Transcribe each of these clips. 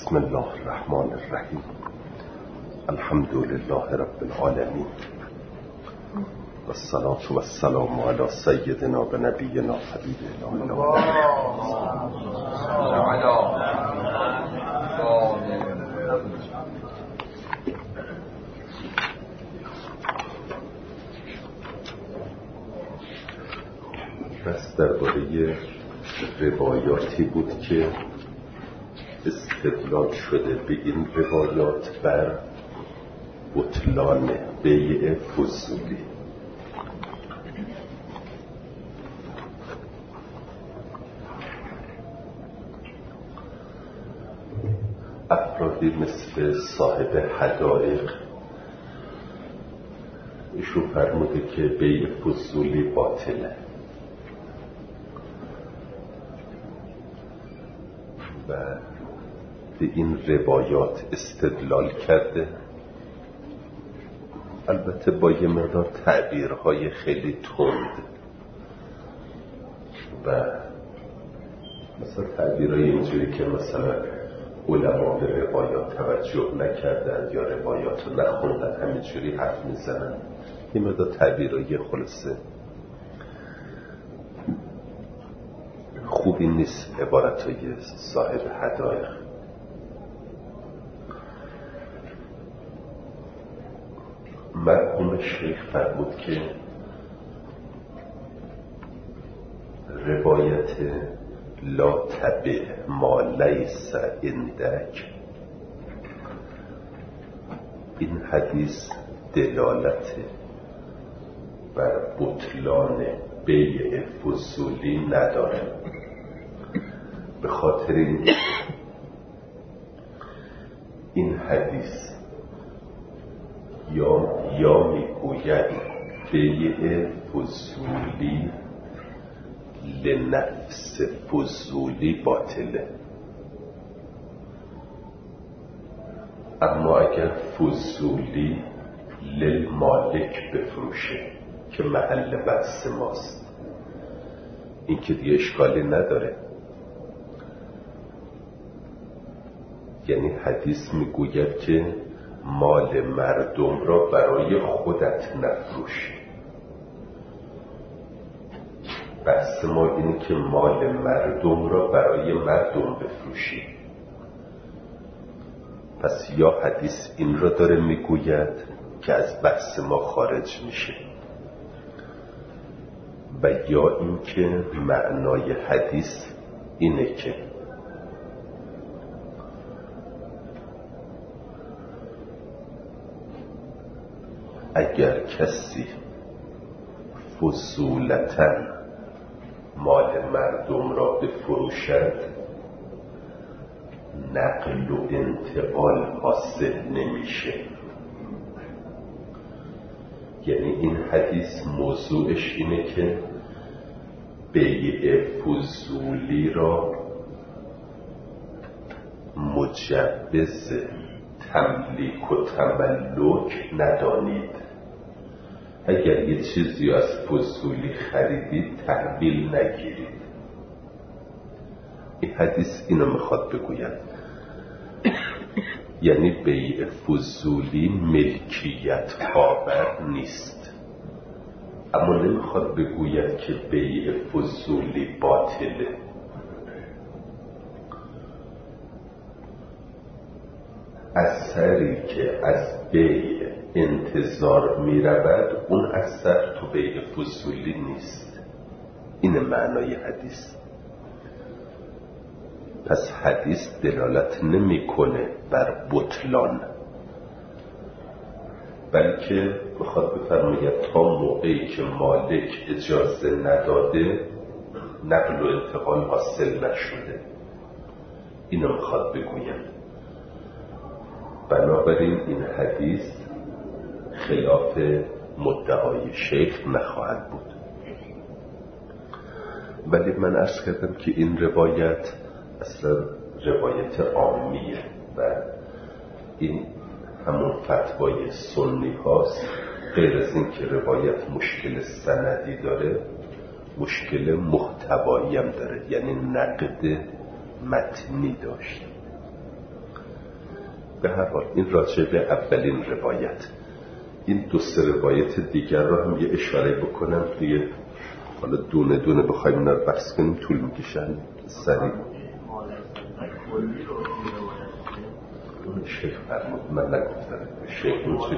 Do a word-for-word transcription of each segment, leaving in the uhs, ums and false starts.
بسم الله الرحمن الرحیم. الحمد لله رب العالمین و الصلاة و السلام علی سیدنا و نبینا حبیب الله. بس درباره روایاتی بود که استدلال شده به این روایات بر بطلان بیع فضولی. افرادی مثل صاحب حدائق ایشون فرموده که بیع فضولی باطله و به این روایات استدلال کرده، البته با یه مقدار تعبیرهای خیلی تند و مثلا تعبیرهای اینجوری که مثلا علما به روایات توجه نکردن یا روایات رو نخوندن، همینجوری حرف میزنن. یه مقدار تعبیرهای خلاصه خوبی نیست عبارتهای صاحب حدائق. مرحوم شیخ فرمود که روایت لا تبع ما لیس عندک، این حدیث دلالت بر بطلان بیع فضولی نداره، به خاطر این این حدیث یا یا میگوید بیع فضولی لنفس فضولی باطله، اما اگر فضولی للمالک بفروشه که محل بحث ماست، این که دیگه اشکالی نداره. یعنی حدیث میگوید که مال مردم را برای خودت نفروش. بحث ما اینه که مال مردم را برای مردم بفروشی. پس یا حدیث این را داره میگوید که از بحث ما خارج میشه، و یا اینکه معنای حدیث اینه که اگر کسی فضولتاً مال مردم را بفروشد نقل و انتقال حاصل نمیشه. یعنی این حدیث موضوعش اینه که بیع فضولی را مجوز تملیک و تملک ندانید. اگر یه چیزی از فضولی خریدید تحویل نگیرید. این حدیث اینو میخواد بگوید، یعنی بیع فضولی ملکیت آور نیست، اما نمیخواد بگوید که بیع فضولی باطله. اثری که از بیع انتظار می رود اون اثر تو بیع فضولی نیست. این معنای حدیث. پس حدیث دلالت نمی کنه بر بطلان، بلکه میخواد بفرماید تا موقعی که مالک اجازه نداده نقل و انتقال حاصل نشده. اینو میخواد بگوید. بنابراین این حدیث خلاف مدعای شیخ نخواهد بود. ولی من عرض کردم که این روایت اصلا روایت عامیه و این همون فتوای سنی هاست. غیر از این که روایت مشکل سندی داره، مشکل محتوایی هم داره، یعنی نقد متنی داشت. به هر حال این راجع به اولین روایت. این دو سه روایت دیگر رو هم یه اشاره بکنم دیگه، حالا دونه دونه بخوایم اینا رو بحث کنیم طول میکشن. سریع شیخ فرمود، من نگفتم شیخ اون چیز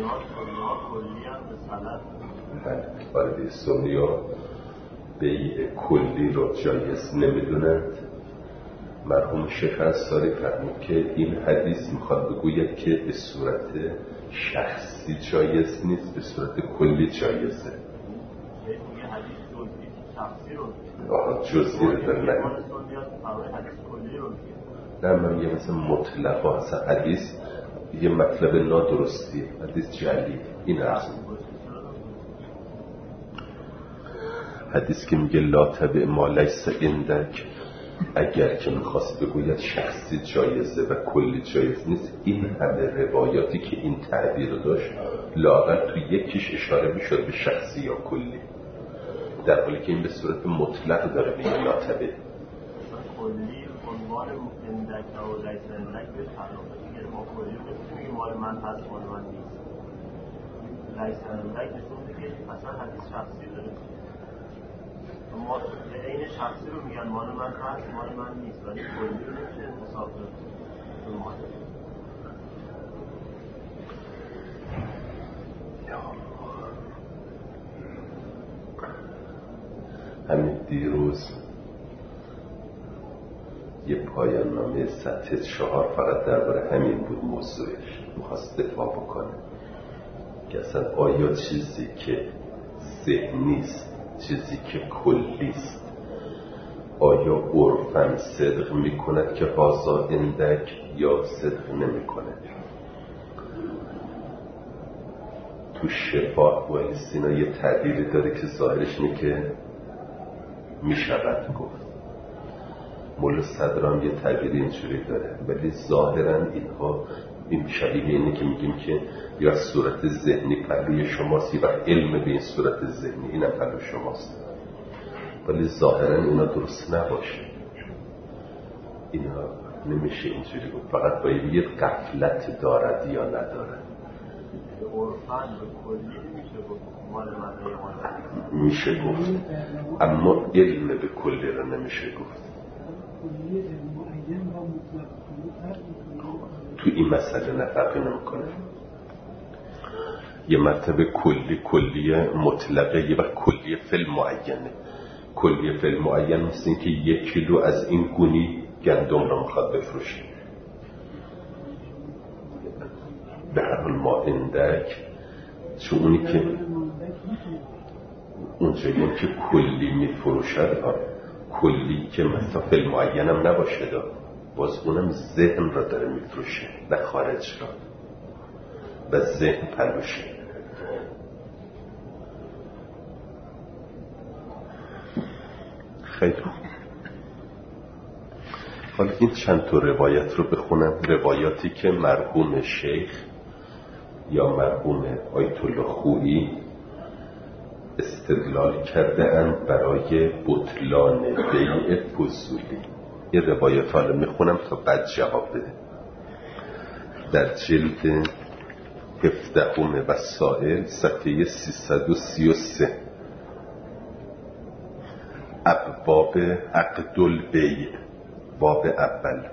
بله آره سنی ها بیع کلی رو جایز نمیدونند. مرحوم شیخ انصاری فرمود که این حدیث میخواد بگوید که به صورت شخصی جایز نیست، به صورت کلی جایزه. آها جزئی رو در نه نه من یه مثل مطلقا اصلا حدیث یه مطلب نادرستی، حدیث جلی این اصلا حدیث که میگه لا تبع ما لیس عندک، اگر که میخواست بگوید شخصی جایزه و کلی جایز نیست، این همه روایاتی که این تعبیر رو داشت لااقل تو یکیش اشاره میشد به شخصی یا کلی، در حالی که این به صورت مطلق داره میگه لا تبع. کلی عنوان عندک و لیس عندک به تعلقه دیگه، ما کلی رو میگیم مال من هست مال من نیست. لیس عندک نشون میده که اصلا حدیث شخصی داره، ما این شخصی رو میگن مال من هست مال من نیست، ولی کلی رو نمیشه انتصاب داد به مال. همین دیروز یه پایان نامه سطح چهار فقط درباره همین بود موضوعش، میخواست دفاع بکنه که اصلا آیا چیزی که ذهنیست چیزی که کلیست آیا عرفاً صدق میکند که هذا عندک یا صدق نمیکنه؟ تو شفاء و الیسینا یه تعبیری داره که ظاهرش اینه که میشود گفت، مولا صدرام یه تعبیری اینجوری داره، ولی ظاهراً اینها این شبیه اینه که میگیم که یا صورت ذهنی پهلوی شماست و علم به این صورت ذهنی اینم پهلو شماست، ولی ظاهراً اینا درست نباشه. اینا نمیشه اینجوری گفت، فقط باید یه غفلت دارد یا نداره. عرفاً به کلی نمیشه گفت مال من میشه گفت، اما علم به کلی رو نمیشه گفت. تو این مسئله نفرقی نمیکنه. یه مرتبه کلی کلیه مطلقه، یه وقت کلیه فل معینه. کلیه فل معین مثل این که یک کیلو از این گونی گندم رو میخواد بفروشه. به هر حال ما اندک چون اونی که اونجا اون که کلی میفروشد کلی که مثلا فل معین هم نباشه دا باز اونم ذهن را داره میفروشه و خارج را و ذهن پلوشه. خیلی خوب، حالا این چند تا روایت رو بخونم، روایاتی که مرحوم شیخ یا مرحوم آیت الله خویی استدلال کرده اند برای بطلان بیع فضولی. یه روایت ها رو میخونم تا بعد جواب بده. در جلد هفدهم وسائل صفحه سیصد و سی و سه، ابواب عقد البیع، باب اول.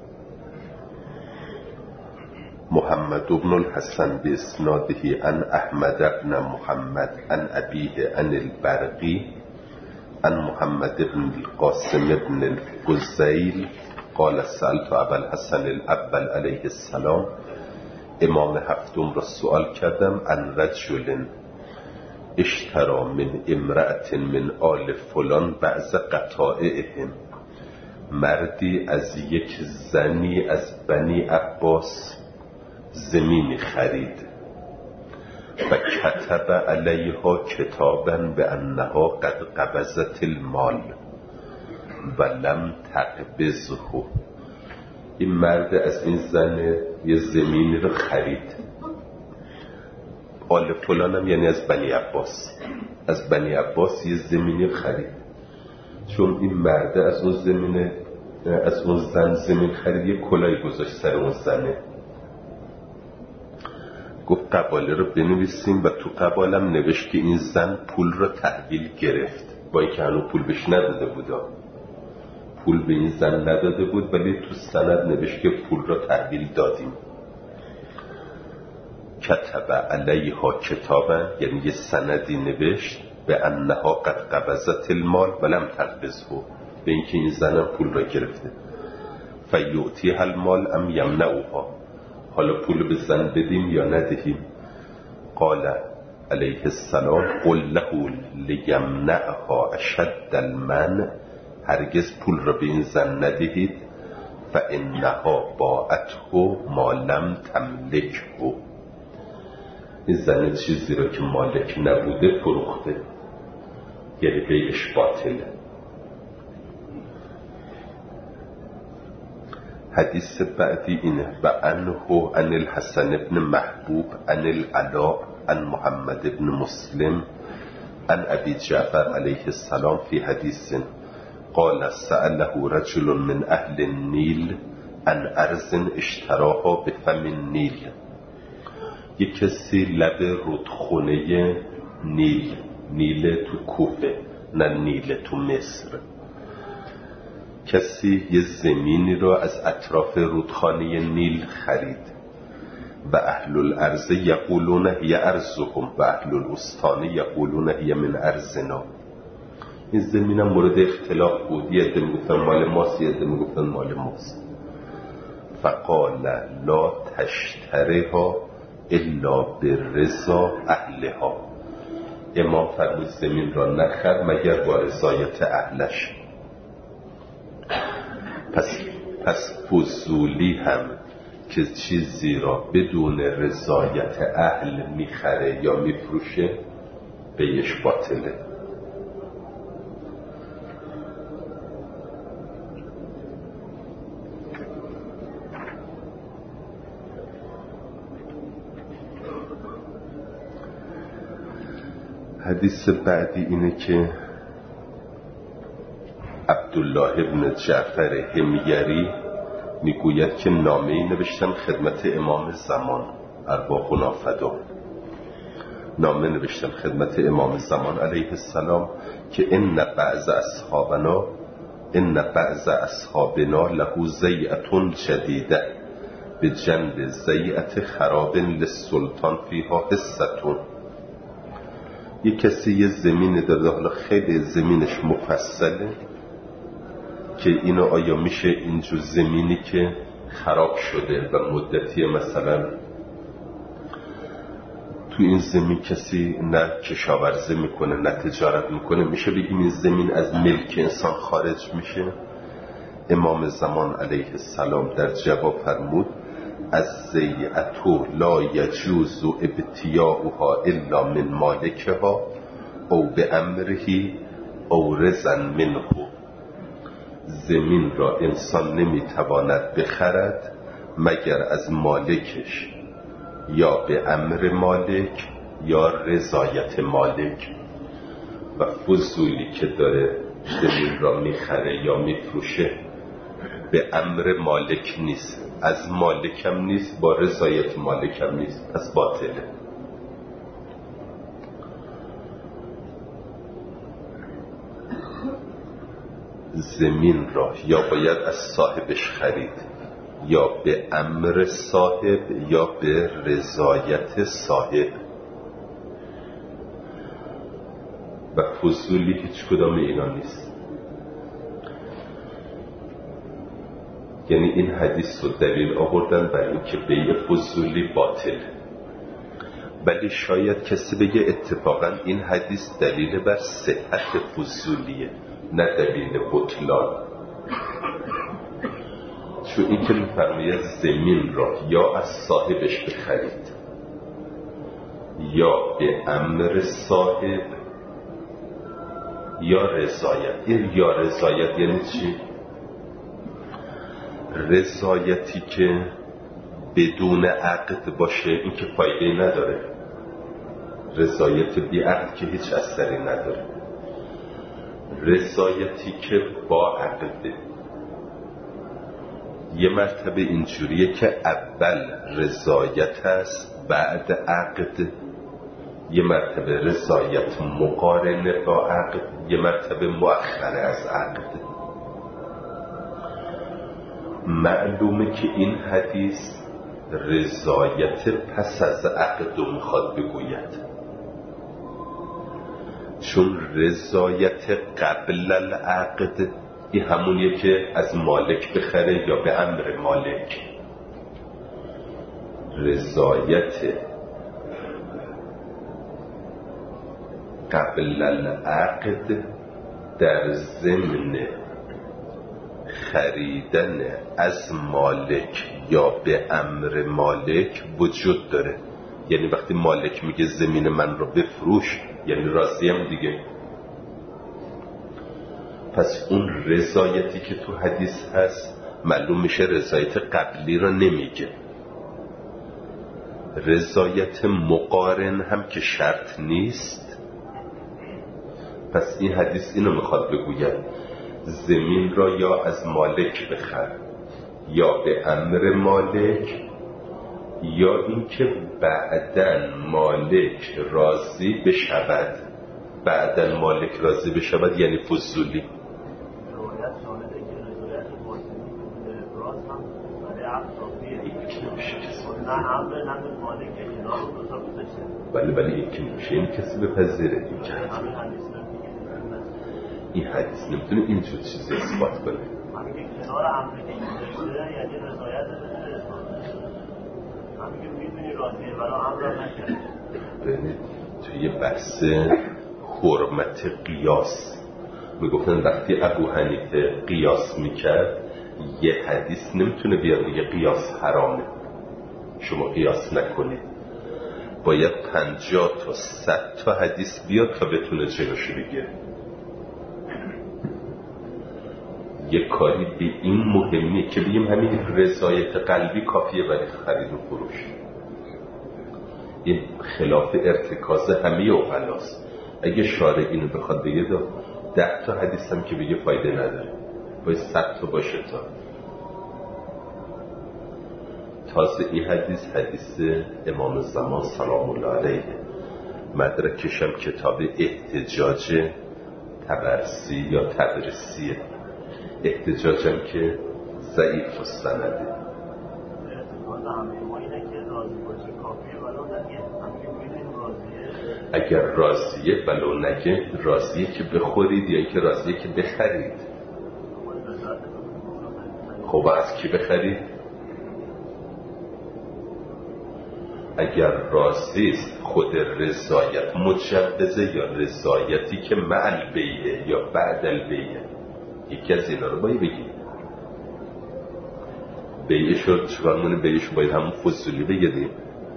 محمد بن الحسن باسناده عن احمد بن محمد عن ابيه عن البرقي عن محمد بن القاسم بن الفضيل قال سألت ابا الحسن الاول علیه السلام، امام هفتم را سؤال کردم، عن رجل اشترى من امرأة من آل فلان بعض قطائعهم، مردی از یک زنی از بنی عباس زمین خرید و کتب علیها کتابا به انها قد قبضت المال و لم تقبضه. این مرد از این زن یه زمینی رو خرید، آل فلان هم یعنی از بنی عباس، از بنی عباس یه زمینی خرید. چون این مرد از اون زمین از اون زن زمین خرید، یه کلاه گذاشت سر اون زنه، گفت قباله رو بنویسیم و تو قبالم نوشت که این زن پول رو تحویل گرفت، با اینکه هنوز پول بهش نداده بود، پول به این زن نداده بود، ولی تو سند نوشت که پول رو تحویل دادیم. کتب علیها کتابا، یعنی یه سندی نوشت به انها قد قبضت المال ولم تقبضه، به اینکه این زن پول را گرفته. فیؤتیها المال ام یمنعها، حالا پول به زن بدیم یا ندهیم؟ قال علیه السلام قل له لیمنعها اشد المنع، هرگز پول را به این زن ندهید. فانها باعته ما لم تملکه، این زن چیزی را که مالک نبوده فروخته، یعنی بیعش باطله. حدیث بعدی اینه و عنه عن الحسن ابن محبوب عن العلاء عن محمد ابن مسلم عن ابی جعفر علیه السلام فی حدیث قال سأله رجل من اهل النیل عن ارض اشتراها بفم النیل، یک کسی لب رودخونه نیل، نیل تو کوفه نه نیل تو مصر، کسی یه زمینی رو از اطراف رودخانه نیل خرید و اهل الارض یقولون هی ارضهم و اهل الاسطان یقولون هی من ارضنا. این زمین هم مورد اختلاف بود، یه عده میگفتن مال ماست، یه عده میگفتن مال ماست. فقال لا تشتریها الا برضا اهلها، امام فرمود زمین را نخر مگر با رضایت اهلش. پس پس فضولی هم که چیزی را بدون رضایت اهل میخره یا میفروشه بیش باطله. حدیث بعدی اینه که عبدالله ابن جعفر حمیری میگوید که نامه‌ای نوشتم خدمت امام زمان ارواحنا فدا، نامه نوشتم خدمت امام زمان علیه السلام که ان بعض اصحابنا ان بعض اصحابنا له زیعة جدیده به جنب زیعة خراب للسلطان فیها حصة. یک کسی یه زمین داده، حالا خیلی زمینش مفصله که اینو آیا میشه اینجور زمینی که خراب شده و مدتی مثلا تو این زمین کسی نه کشاورزی میکنه نه تجارت میکنه، میشه بگیم این زمین از ملک انسان خارج میشه؟ امام زمان علیه السلام در جواب فرمود از زیعتو لا یجوز ابتیاؤها الا من مالکها او به امرهی او رزن منه، زمین را انسان نمیتواند بخرد مگر از مالکش یا به امر مالک یا رضایت مالک. و فضولی که داره زمین را میخره یا میفروشه به امر مالک نیست، از مالکم نیست، با رضایت مالکم نیست، پس باطله. زمین را یا باید از صاحبش خرید یا به امر صاحب یا به رضایت صاحب. و فضولی هیچ کدام اینا نیست. یعنی این حدیث رو دلیل آوردن برای اینکه بیع فضولی باطل، ولی شاید کسی بگه اتفاقا این حدیث دلیل بر صحت فضولیه نه دلیل بطلان، چون این که میفرماید زمین را یا از صاحبش بخرید یا به امر صاحب یا رضایت. این یا رضایت یعنی چی؟ رضایتی که بدون عقد باشه این که فایده نداره، رضایت بی عقد که هیچ اثری نداره. رضایتی که با عقده یه مرتبه اینجوریه که اول رضایت است بعد عقد، یه مرتبه رضایت مقارنه با عقد، یه مرتبه مؤخره از عقد. معلومه که این حدیث رضایت پس از عقد رو میخواد بگوید، چون رضایت قبل العقد این همونیه که از مالک بخره یا به امر مالک. رضایت قبل العقد در ضمن خریدن از مالک یا به امر مالک وجود داره. یعنی وقتی مالک میگه زمین من رو بفروش یعنی راضیم دیگه. پس اون رضایتی که تو حدیث هست معلوم میشه رضایت قبلی رو نمیگه. رضایت مقارن هم که شرط نیست. پس این حدیث اینو میخواد بگوید زمین را یا از مالک بخر یا به امر مالک، یا اینکه بعدن مالک راضی بشود. بعدن مالک راضی بشود یعنی فضولی. بله بله این که میشه این کسی بپذیره این که این حدیث نمیتونه اینجور چیزی اثبات کنه. همین که کنار امری که میشه یعنی رضایت داره، همین که میدونی راضیه ولی امر نکرد. ببینید توی بحث حرمت قیاس میگفتن وقتی ابو حنیفه قیاس میکرد یه حدیث نمیتونه بیاد بگه قیاس حرامه شما قیاس نکنید، باید پنجاه تا صد تا حدیث بیاد تا بتونه جلوشو بگیره. یه کاری به این مهمیه که بگیم همین رضایت قلبی کافیه برای خرید و فروش. این خلاف ارتکاز همه اوغلاست. اگه شارع اینو بخواد بگه دا ده تا حدیث هم که بگه فایده نداره، باید صد تا باشه. تا تازه این حدیث حدیث امام زمان سلام الله علیه، مدرکشم کتاب احتجاج تبرسی یا تدرسیه. احتجاجم که ضعیف و سنده. اگر راضیه ولو نگه راضیه که بخورید یا اینکه راضیه که بخرید. خب از کی بخرید؟ اگر راضیست خود رضایت مجوزه یا رضایتی که مع البیعه یا بعد البیعه، یکی از اینا رو باید بگیم. بیعه شد چکار مونه؟ بیعه شد باید همون فضولی بگیدیم.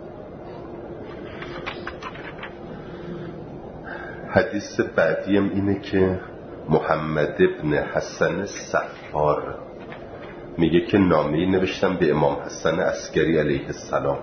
حدیث بعدی هم اینه که محمد ابن حسن صفار میگه که نامه‌ای نوشتم به امام حسن عسکری علیه السلام.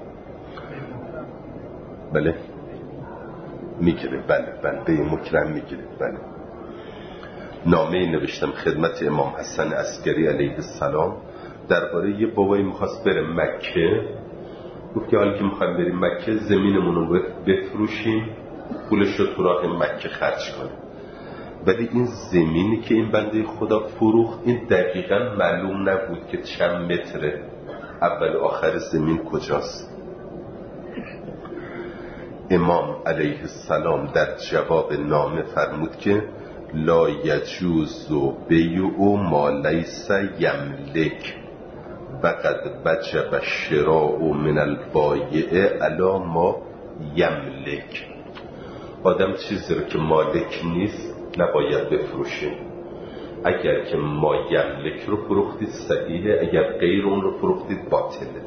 بله میگیره، بله بله به مکرم میگیره. بله نامه‌ای نوشتم خدمت امام حسن عسکری علیه السلام درباره یه بابایی میخواست بره مکه. گفت که حالا که میخوایم بریم مکه زمینمون رو بفروشیم پولش رو تو راه مکه خرج کنیم. ولی این زمینی که این بنده خدا فروخت این دقیقا معلوم نبود که چند متره، اول آخر زمین کجاست. امام علیه السلام در جواب نامه فرمود که لا یجوز بیع ما لیس یملک و قد وجب الشراء من البایع علی ما یملک. آدم چیزی رو که مالک نیست نباید بفروشه. اگر که ما یملک رو فروختید صحیحه، اگر غیر اون رو فروختید باطله.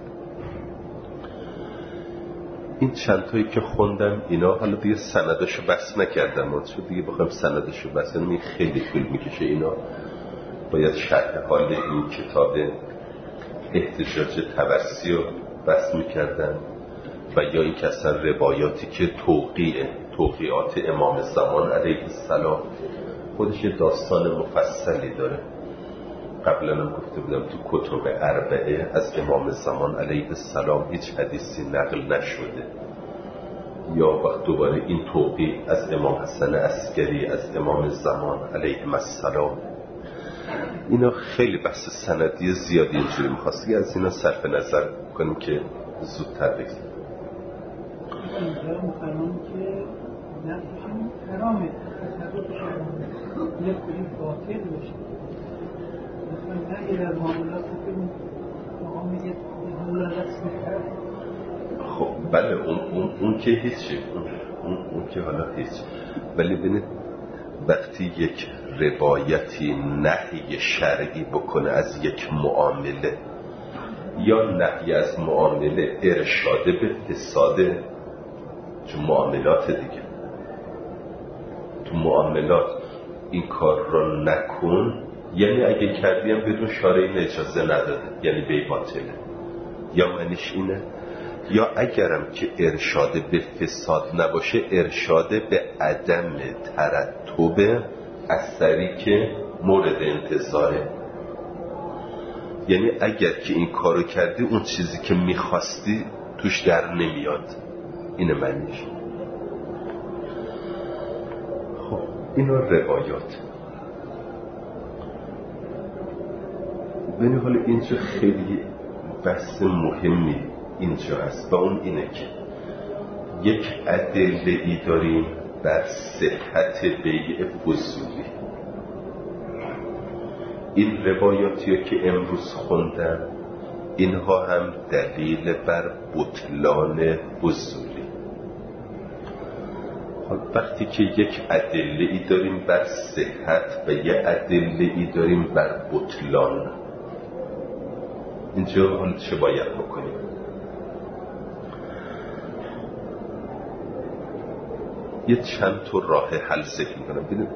این چند تایی که خوندم اینا حالا دیگه سندشو بس نکردم، چون دیگه بخوام سندشو بس کنم این خیلی طول میکشه. اینا باید شرح حال این کتاب احتجاج تبرسی رو بس میکردم و یا این که اصلا روایاتی که توقیع توقیعات امام زمان علیه السلام خودش داستان مفصلی داره. قبلا هم گفته بودم تو کتب اربعه از امام زمان علیه السلام هیچ حدیثی نقل نشده، یا وقت دوباره این توقیع از امام حسن عسکری از امام زمان علیه السلام. اینا خیلی بحث سندی زیادی اینجوری میخواست که از اینا صرف نظر کنیم که زودتر بگذاریم. اینجا مفرمان که نفسشون حرامه، تصرفشون یک کلی باطل باشه. مثلا نه در معاملات که آقا میگه حالا رقص میکرد. خب بله اون, اون, اون که هیچی، اون, اون, اون که حالا هیچ. ولی ببینید وقتی یک روایتی نهی شرعی بکنه از یک معامله یا نهی از معامله ارشاد به فساده، چون معاملات دیگه، تو معاملات این کار رو نکن، یعنی اگه کردیم بدون شارعی اجازه نداده، یعنی بی باطله، یا معنیش اینه. یا اگرم که ارشاد به فساد نباشه، ارشاد به عدم ترتب اثری که مورد انتظاره، یعنی اگر که این کارو کردی اون چیزی که میخواستی توش در نمیاد، اینه معنیش. خب اینا روایات. ببینید حالا اینجا خیلی بحث مهمی اینجا هست و اون اینه که یک ادله ای داریم بر صحت بیع فضولی. این روایاتی که امروز خوندم اینها هم دلیل بر بطلان فضولی. وقتی که یک ادله ای داریم بر صحت و یک ادله ای داریم بر بطلان، اینجا حالا چه باید بکنیم؟ یه چند تا راه حل ذکر میکنم. ببینید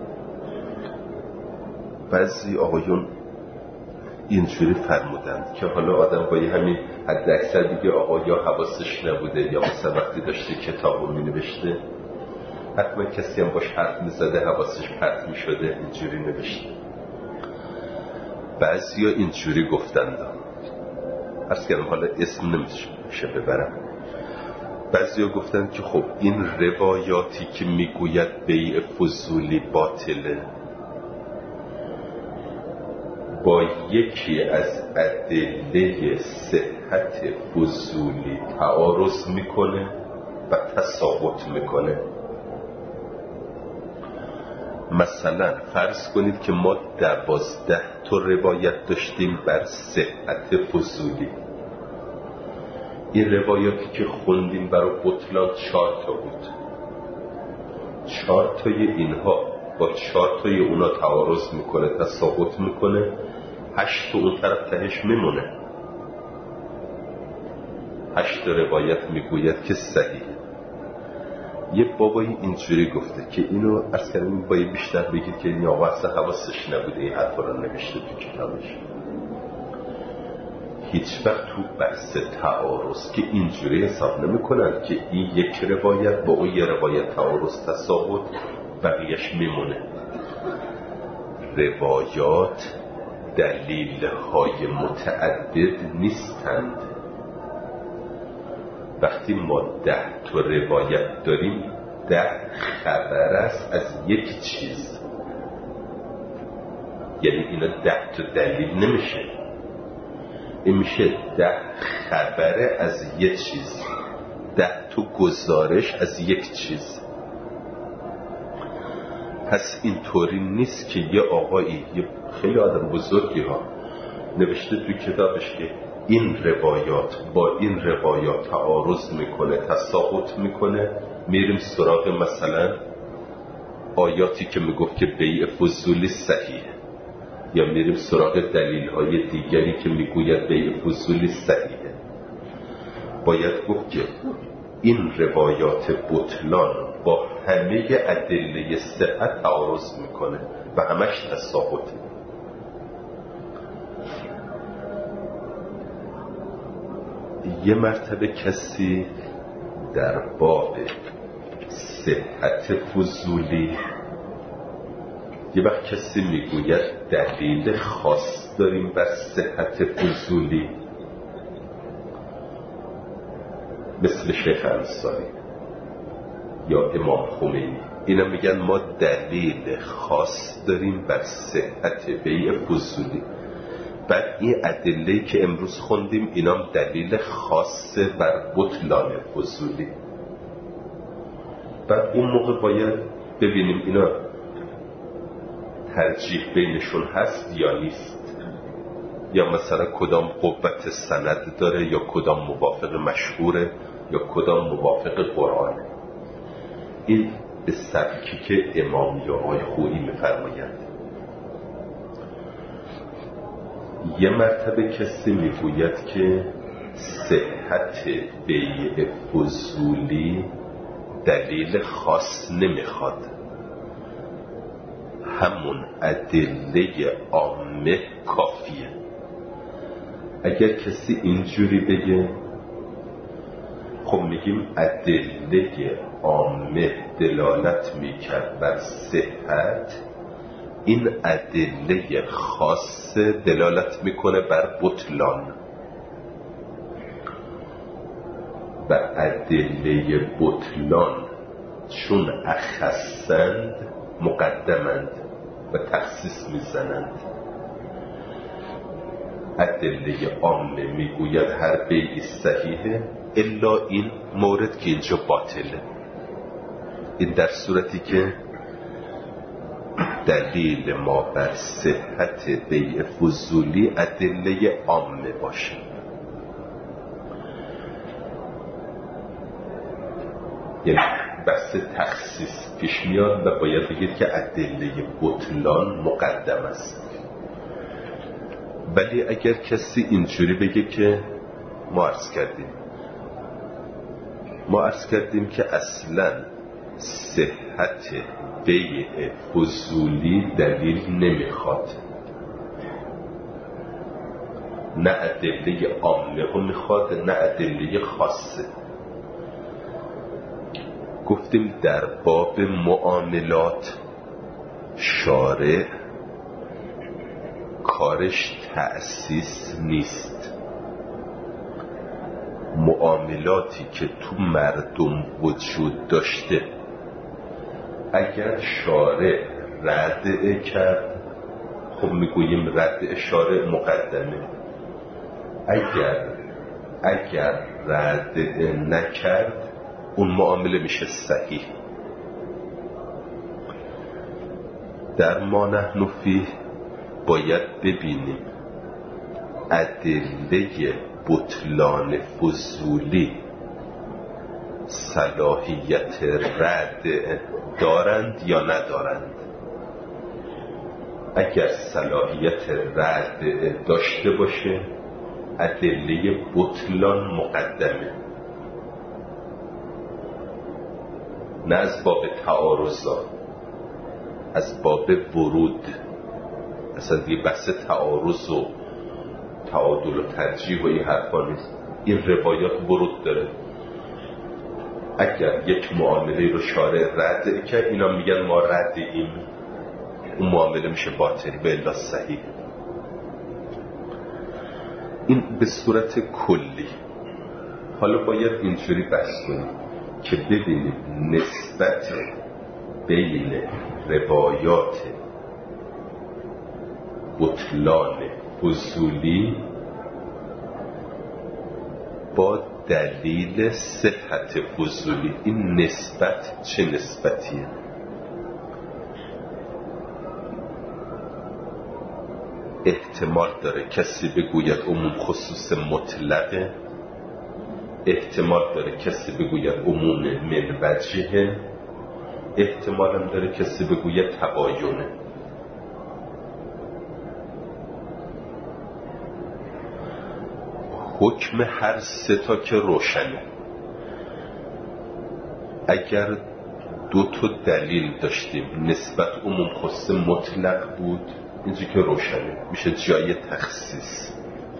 بعضی آقایون اینجوری فرمودند که حالا آدم با همین حد اکثر دیگه آقا یا حواسش نبوده یا مثلا وقتی داشته کتاب رو مینوشته حتما کسی هم باش حرف میزده حواسش پرت میشده اینجوری نوشته. بعضی ها اینجوری گفتند، عرض کردم حالا اسم نمیشه ببرم، بعضی ها گفتن که خب این روایاتی که میگوید بیع فضولی باطله با یکی از ادله صحت فضولی تعارض میکنه و تساقط میکنه. مثلا فرض کنید که ما دوازده تا روایت داشتیم بر صحت فضولی. این روایاتی که خوندیم برای بطلان چهار تا بود، چهار تای اینها با چهار تای اونا تعارض میکنه، تساقط میکنه، هشت تا اون طرف تهش میمونه. هشت روایت میگوید که صحیح. یه بابایی اینجوری گفته که اینو عرض کردم باید بیشتر بگید که این آقا اصلا حواسش نبوده این حرفا رو نوشته تو کتابش. هیچ وقت تو بحث تعارض که اینجوری حساب نمی کنند که این یک روایت با اون یه روایت تعارض تساقط بقیهش میمونه. روایات دلیل‌های متعدد نیستند. وقتی ما ده تا روایت داریم ده خبر است از یک چیز، یعنی اینا ده تا دلیل نمیشه، این میشه ده خبر از یک چیز، ده تا گزارش از یک چیز. پس اینطوری نیست که یه آقایی یه خیلی آدم بزرگی ها نوشته توی کتابش که این روایات با این روایات تعارض میکنه، تساقط میکنه، میریم سراغ مثلا آیاتی که میگفت که بیع فضولی صحیح، یا میریم سراغ دلیل های دیگری که میگوید بیع فضولی صحیحه. باید گفت که این روایات بطلان با همه ادله صحت تعارض میکنه و همش تساقطه. یه مرتبه کسی در باب صحت فضولی یه وقت کسی میگوید دلیل خاص داریم بر صحت فضولی، مثل شیخ انصاری یا امام خمینی، اینا میگن ما دلیل خاص داریم بر صحت بیع فضولی. بعد این ادله‌ای که امروز خوندیم اینام دلیل خاص بر بطلان فضولی. بعد اون موقع باید ببینیم اینا ترجیح بینشون هست یا نیست، یا مثلا کدام قوت سند داره یا کدام موافق مشهوره یا کدام موافق قرآنه. این به سبکی که امام یا آقای خویی میفرمایند. یه مرتبه کسی میگوید که صحت بیع فضولی دلیل خاص نمیخواد، همون ادله عامه کافیه. اگر کسی اینجوری بگه خب میگیم ادله عامه دلالت میکرد بر صحت، این ادله خاص دلالت میکنه بر بطلان و ادله بطلان چون اخصند مقدمند و تخصیص میزنند. ادله عامه میگوید هر بیعی صحیحه الا این مورد که اینجا باطله. این در صورتی که دلیل ما بر صحت بیع فضولی ادله عامه باشه. یعنی بحث تخصیص پیش میاد و باید بگید که ادله بطلان مقدم است. ولی اگر کسی اینجوری بگه که ما عرض کردیم ما عرض کردیم که اصلا صحت بیع فضولی دلیل نمیخواد، نه ادله عامه رو میخواد نه ادله خاصه. گفتیم در باب معاملات شارع کارش تأسیس نیست. معاملاتی که تو مردم وجود داشته اگر شارع ردع کرد خب میگوییم ردع شارع مقدمه. اگر اگر ردع نکرد اون معامله میشه صحیح. در ما نحن فیه باید ببینیم ادله بطلان فضولی صلاحیت ردع دارند یا ندارند. اگر صلاحیت ردع داشته باشه ادله بطلان مقدمه، نه از باب تعارضات، از باب ورود. اصلا دیگه بحث تعارض و تعادل و ترجیح و این حرفا نیست. این روایات ورود داره. اگر یک معامله رو شارع رد کرد اینا میگن ما ردیم، اون معامله میشه باطل به الا صحیح. این به صورت کلی. حالا باید اینجوری بحث کنیم که ببینیم نسبت بین روایات بطلان فضولی با دلیل صحت فضولی این نسبت چه نسبتیه؟ احتمال داره کسی بگوید عموم خصوص مطلقه، احتمال داره کسی بگوید عموم من وجهه، احتمال هم داره کسی بگوید تباینه. حکم هر سه تا که روشنه. اگر دو تا دلیل داشتیم نسبت عموم خصوص مطلق بود اینجا که روشنه میشه جای تخصیص.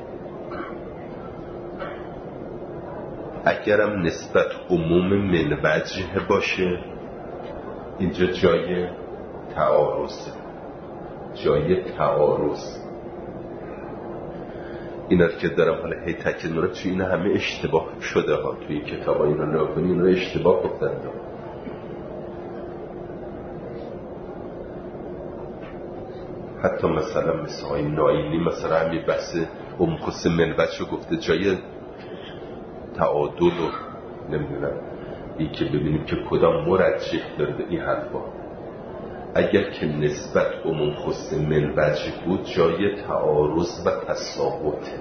اگرم نسبت عموم من وجه باشه اینجا جای تعارضه. جای تعارض. اینا که دارم حالا هی تاکید میکنم چون اینا همه اشتباه شده ها توی این کتابا، اینا نگاه کنی اینا اشتباه گفتن. حتی مثلا مثل های نایلی مثلا همین بحث امکس منوچ رو گفته جای تعادل و نمیدونم این که ببینیم که کدام مرجح داره به این حرفا. اگر که نسبت امکس منوچ بود جای تعارض و تساوت.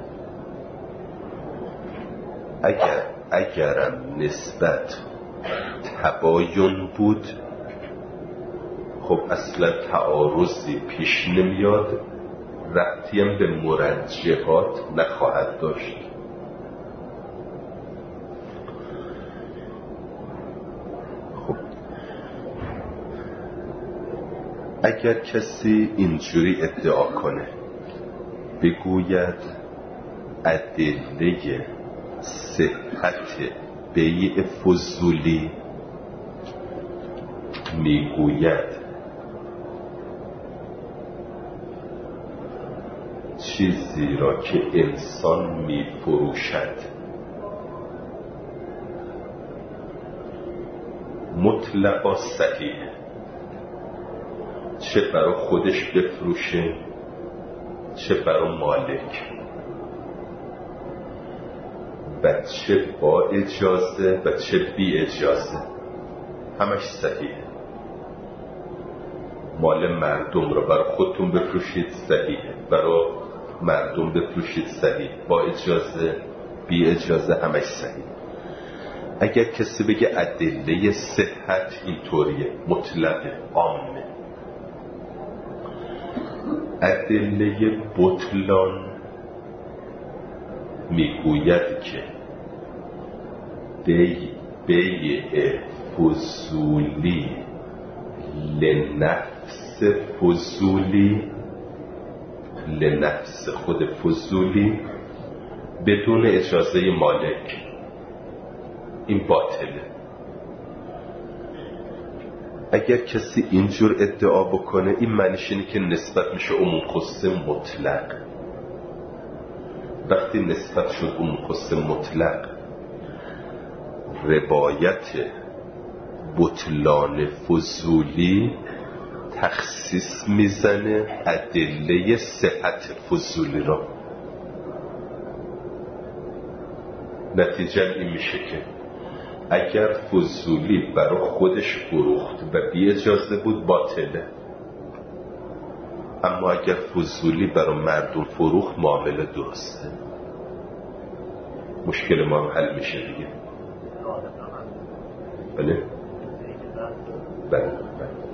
اگر اگرم نسبت تباین بود خب اصلا تعارضی پیش نمیاد، ربطی هم به مرجحات نخواهد داشت. خب اگر کسی اینجوری ادعا کنه بگوید ادله صحت بیع فضولی میگوید چیزی را که انسان میفروشد مطلقا صحیح، چه برای خودش بفروشه چه برای مالک، و چه با اجازه و چه بی اجازه، همش صحیحه. مال مردم رو برای خودتون بفروشید صحیحه، برای مردم بفروشید صحیح، با اجازه بی اجازه همش صحیح. اگر کسی بگه ادله صحت اینطوریه، مطلقه، عامه، ادله بطلان میگوید که بیع فضولی لنفس فضولی، لنفس خود فضولی بدون اجازه مالک این باطله. اگر کسی اینجور ادعا بکنه این معنیش اینه که نسبت میشه عموم خصوص مطلق. وقتی نسبت شد عموم خصوص مطلق، روایت بطلان فضولی تخصیص میزنه ادله صحت فضولی را. نتیجه این میشه که اگر فضولی برای خودش فروخت و بی اجازه بود باطله، اما اگر فضولی برای مردم فروخت معامله درسته. مشکل ما هم حل میشه دیگه. بله؟ بله بله.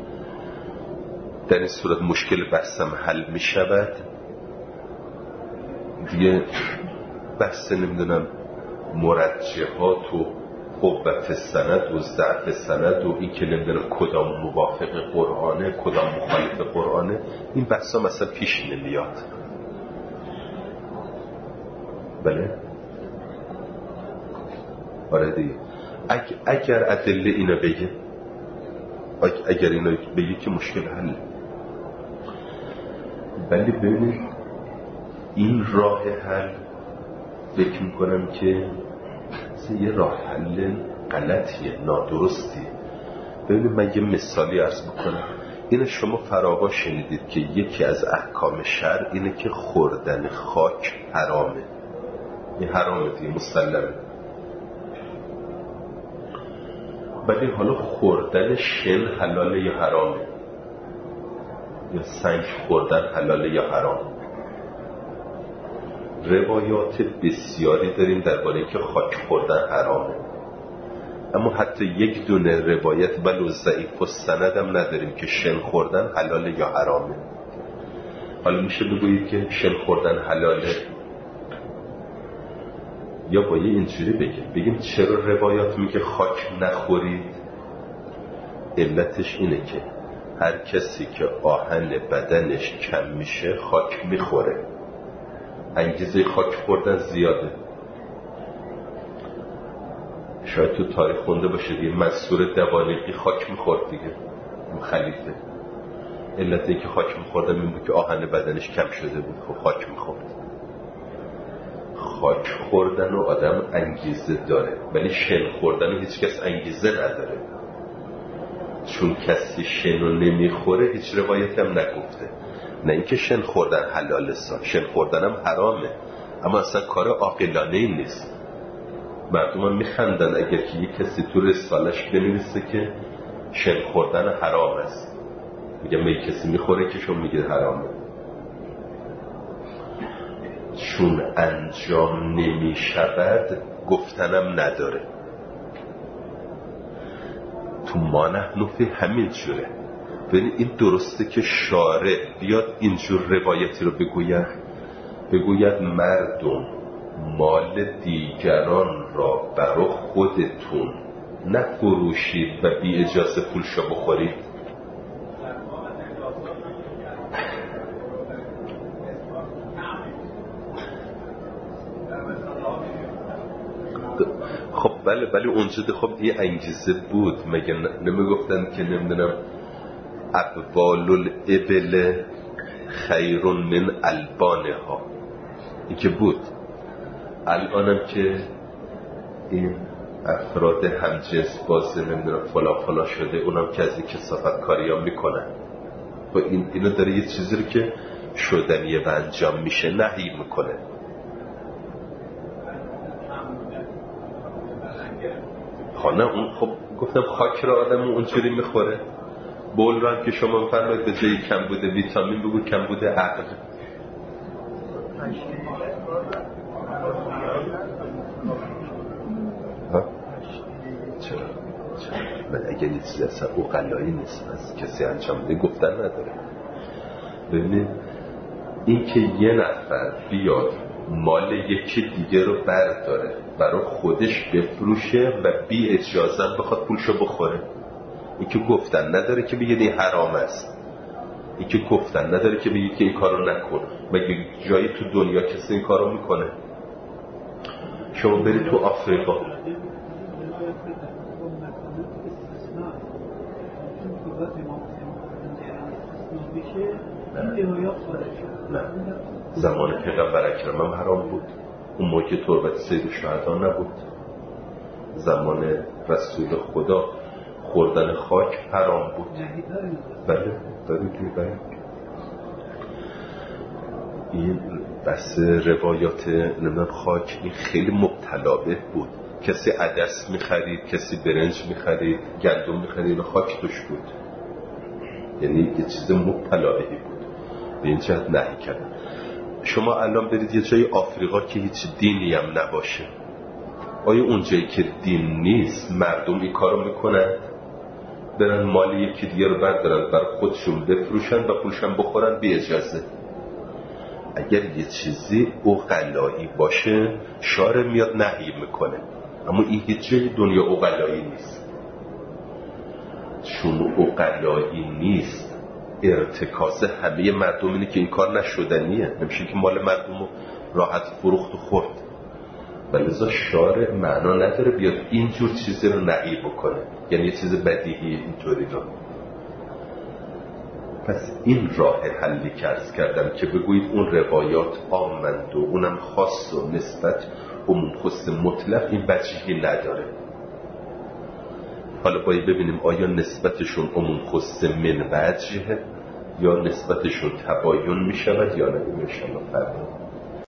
در این صورت مشکل بحثم حل میشود دیگه. بحث نمیدونم مرجحات و قوت سند و ضعف سند و این که نمیدونم کدام موافق قرآنه کدام مخالف قرآنه، این بحثا مثلا پیش نمیاد. بله؟ آره دیگه. اگر, اگر ادله اینا بگه اگر اینا بگه که مشکل حل. ولی ببینید این راه حل فکر میکنم که یه راه حل غلطیه، نادرستیه. ببینید من یه مثالی عرض بکنم. اینه شما فراوان شنیدید که یکی از احکام شرع اینه که خوردن خاک حرامه. این حرامه دیگه، مسلمه. ولی حالا خوردن شن حلاله یا حرامه؟ یا سنگ خوردن حلاله یا حرام؟ روایات بسیاری داریم درباره که خاک خوردن حرامه، اما حتی یک دونه روایت ولو ضعیف و سند هم نداریم که شن خوردن حلاله یا حرامه. حالا میشه بگویید که شن خوردن حلاله، یا باید اینجوری بگیم بگیم چرا روایات میگه خاک نخورید؟ علتش اینه که هر کسی که آهن بدنش کم میشه خاک میخوره، انگیزه خاک خوردن زیاده. شاید تو تاریخ خونده باشه دیگه، منصور دوالقی خاک میخورد دیگه، خلیفه. علت اینکه خاک میخوردم این بود که آهن بدنش کم شده بود، خب خاک میخورد. خاک خوردن و آدم انگیزه داره، ولی شن خوردن هیچ کس انگیزه نداره، چون کسی شن رو نمیخوره هیچ روایت هم نگفته. نه اینکه شن خوردن حلاله، شن خوردن هم حرامه، اما اصلا کار عاقلانه ای نیست. مردم هم میخندن اگر که یک کسی تو رسالش بنویسه که شن خوردن حرام است، میگه می کسی میخوره که شما میگه حرامه، چون انجام نمیشود گفتنم نداره. تو ما نحن فی همین جوره. ببین این درسته که شارع بیاد اینجور روایتی رو بگوید، بگوید مردم مال دیگران را برای خودتون نفروشید و بی اجازه پولشو بخورید. خب بله بله اونجا ده خب یه انگیزه بود، مگه نمیگفتن که نمیدونم ابوال الابل خیر من البانها، این که بود. الانم که این افراد همجنس بازه نمیدونم فلا فلا شده، اونم که از این کثافت کاری ها میکنن و این اینو داره یه چیزی رو که شدنیه و انجام میشه نهی میکنه. خانه اون خب گفتم خاک را آدم اونجوری میخوره. بول را هم که شما فرمایید به جایی کم بوده ویتامین بگو کم بوده عقل. ها؟ چرا؟ چرا؟ من اگه یه چیزی اصلا اوقلایی نیست از کسی انجام ده گفتن نداره. ببینید این که یه نفر بیاد مال یکی دیگه رو برداره برای خودش بفروشه و بی اجازه بخواد پولشو بخوره، این که گفتن نداره که بگید این حرام است، این که گفتن نداره که بگید که این کارو نکن. مگه جایی تو دنیا کسی این کارو میکنه؟ شما برید تو آفریقا نه زمان پیغمبر اکرم هم حرام بود، اون موقع تربت سید الشهدا نبود. زمان رسول خدا خوردن خاک حرام بود. بله دارید میبرید. این بس روایات نمیدونم خاک این خیلی مبتلا به بود. کسی عدس میخرید، کسی برنج میخرید، گندم میخرید و خاک توش بود، یعنی یه چیز مبتلا بهی بود. به این جهت نهی کردن. شما الان برید یه جای آفریقا که هیچ دینی هم نباشه، آیا اون جایی که دین نیست مردم این کارو میکنن؟ برن مال یکی دیگه رو بردارن برای خودشون بفروشن و پولشون بخورن بی اجازه؟ اگر یه چیزی عقلایی باشه شارع میاد نهی میکنه، اما این هیچ جای دنیا عقلایی نیست. چون عقلایی نیست ارتکاز همه مردم اینه که این کار نشدنیه، نمیشه که مال مردم رو راحت فروخت و خورد. ولذا شارع معنا نداره بیاد اینجور چیزی رو نهی بکنه، یعنی یه چیز بدیهی اینطوری رو. پس این راه حلی که عرض کردم که بگویید اون روایات عامند و اونم خاص و نسبت عموم خصوص مطلق، این وجهی نداره. حالا باید ببینیم آیا نسبتشون عموم خصوص من وجهه یا نسبتشون تباین می شود یا نه. ان شاءالله فردا